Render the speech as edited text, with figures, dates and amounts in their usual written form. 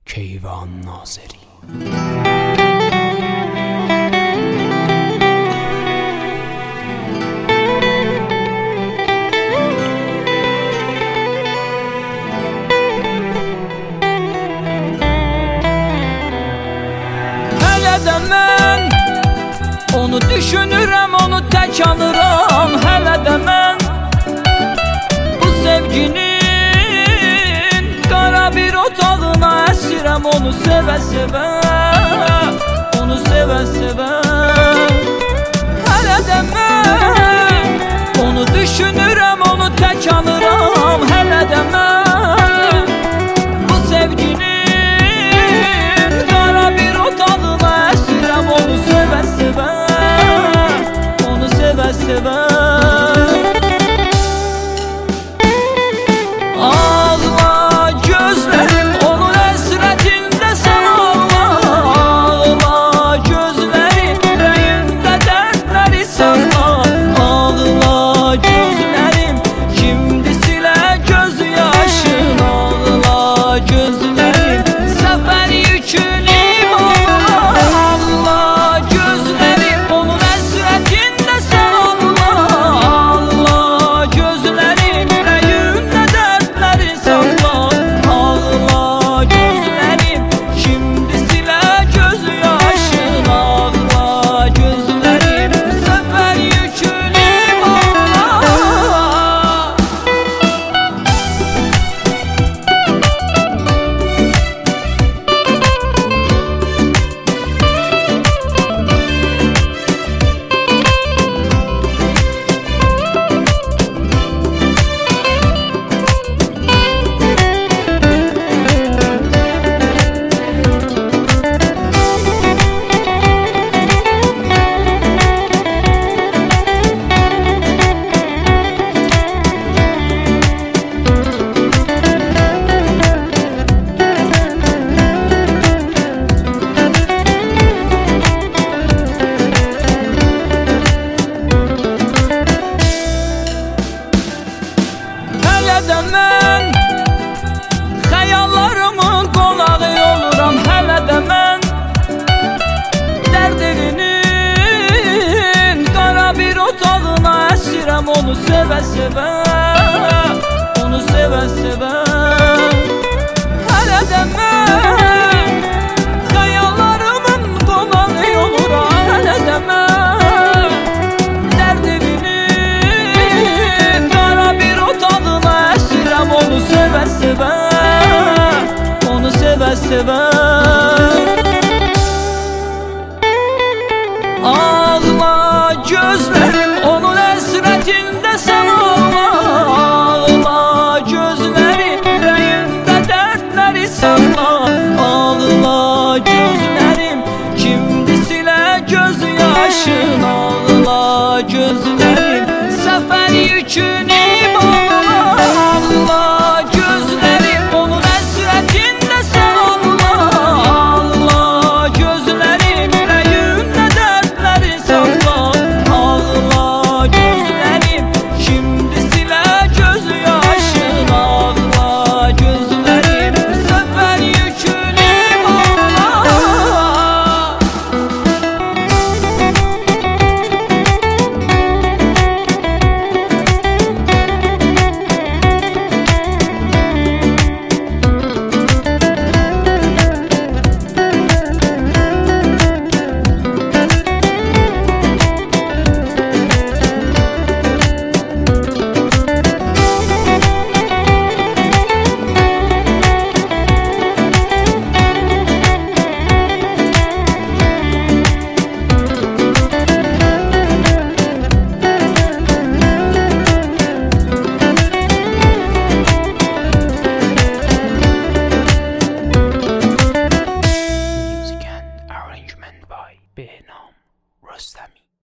Keyvan Nazeri. Hələ də mən onu düşünürəm, onu tək alıram. Hələ də mən bu sevginin qara bir otağına əsirəm. Onu sevə-sevə, onu sevə-sevə. Hələ də mən onu düşünürəm, onu tək alıram. Hələ də mən bu sevginin qara bir otağına əsirəm. Onu sevə-sevə, onu sevə-sevə. Ağla gözlərim onun əsrətində, sən ağla. Ağla gözlərim ürəyimdə dərdləri saxla. Ağla gözlərim kimdi silə göz yaşın. Ağla gözlərim səfər yükün iman. Ağla gözlərim onun əsrətində, sən ağla. Ağla gözlərim ürəyimdə dərdləri saxla. Ağla gözlərim kimdi silə göz yaşın. Ağla gözlərim səfər yükün iman. Hələ də mən xəyallarımın qonağı oluram. Hələ də mən dərd evinin qara bir otağına əsirəm. Onu sevə-sevə, onu sevə-sevə. Hələ də mən xəyallarımın qonağı oluram. Hələ də mən dərd evinin qara bir otağına əsirəm. Onu sevə-sevə, onu sevə-sevə. Ağla gözlərim onun əsrətində, sən ağla. Ağla gözlərim ürəyimdə dərdləri saxla. Ağla gözlərim kimdi silə göz yaşın. Ağla gözlərim səfər yükün iman.